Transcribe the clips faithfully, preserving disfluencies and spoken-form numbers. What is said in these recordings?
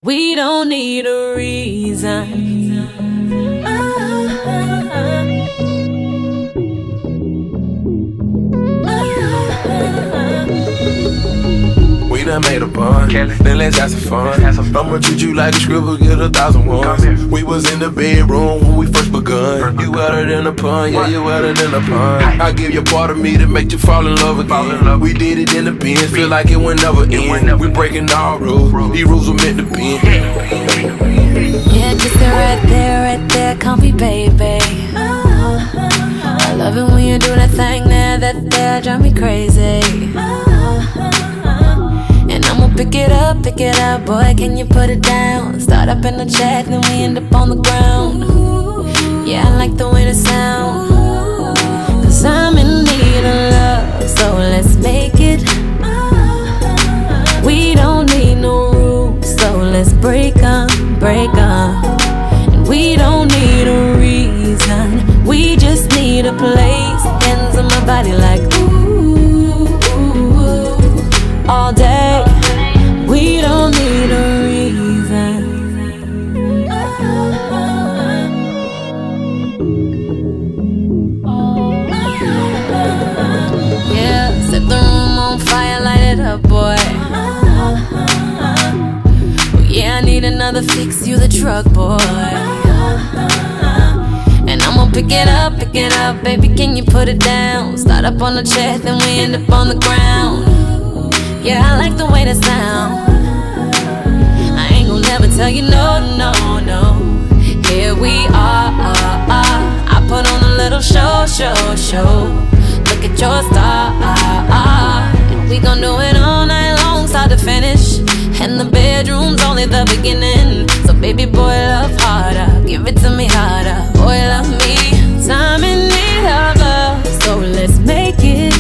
We don't need a reason. We done made a bond, then let's have some fun. I'ma treat you like a scribble, get a thousand ones. We was in the bedroom when we first begun. You wetter than a pun, yeah, you wetter than a pun. I give you part of me to make you fall in love again. We did it in the Benz, feel like it would never end. We breaking all rules, these rules were meant to bend. Yeah, just it right there, right there, comfy baby. I love it when you do that thing there, that there, drive me crazy. Pick it up, pick it up, boy, can you put it down? Start up in the chat, then we end up on the ground. Yeah, I like the way it sound. Cause I'm in need of love, so let's make it. We don't need no rules, so let's break 'em, break 'em. And we don't need a reason, we just need a place. Hands on my body like ooh, ooh, ooh, all day. We don't need a reason. Yeah, set the room on fire, light it up, boy. Oh, yeah, I need another fix, you the truck, boy. And I'm gonna pick it up, pick it up, baby, can you put it down? Start up on the chest, then we end up on the ground. Yeah, I like the way that sound. I ain't gon' never tell you no, no, no. Here we are, uh, uh. I put on a little show, show, show. Look at your star, and we gon' do it all night long, start to finish. And the bedroom's only the beginning. So baby boy, love harder, give it to me harder. Boy, love me, time in need of love, so let's make it.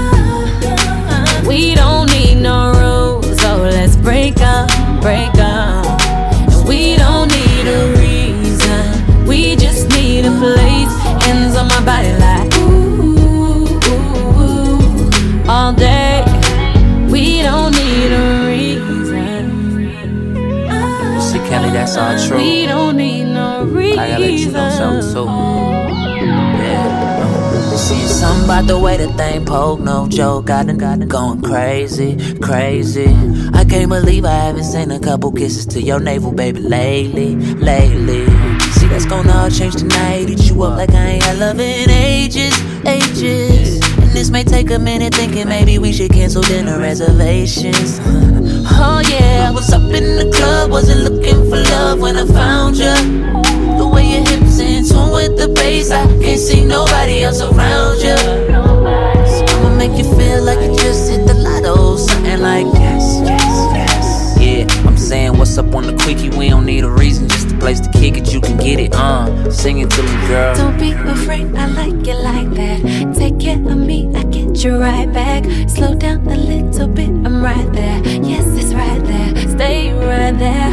We don't need no rules, so let's break 'em, break 'em. And we don't need a reason, we just need a place. Hands on my body like ooh, ooh, ooh, all day. We don't need a reason. You see, Kelly, that's all true. We don't need no reason. I gotta let you know something too. Yeah. See, something about the way that thing poke, no joke. I done got it going crazy, crazy. I can't believe I haven't seen a couple kisses to your navel, baby, lately, lately. See, that's gonna all change tonight. Eat you up like I ain't had love in ages, ages. And this may take a minute, thinking maybe we should cancel dinner reservations. Oh yeah, I was up in the club, wasn't looking for love when I found you. The way your hips in tune with the bass, I can't see nobody else around you. So I'ma make you feel like you just hit the lotto, something like yes, yes, yes. Yeah, I'm saying what's up on the quickie, we don't need a reason, just a place to kick it, you can get it, uh sing it to me, girl. Don't be afraid, I like it like that. Take care of me, I get you right back. Slow down a little bit, I'm right there. Yes, it's right there, stay right there.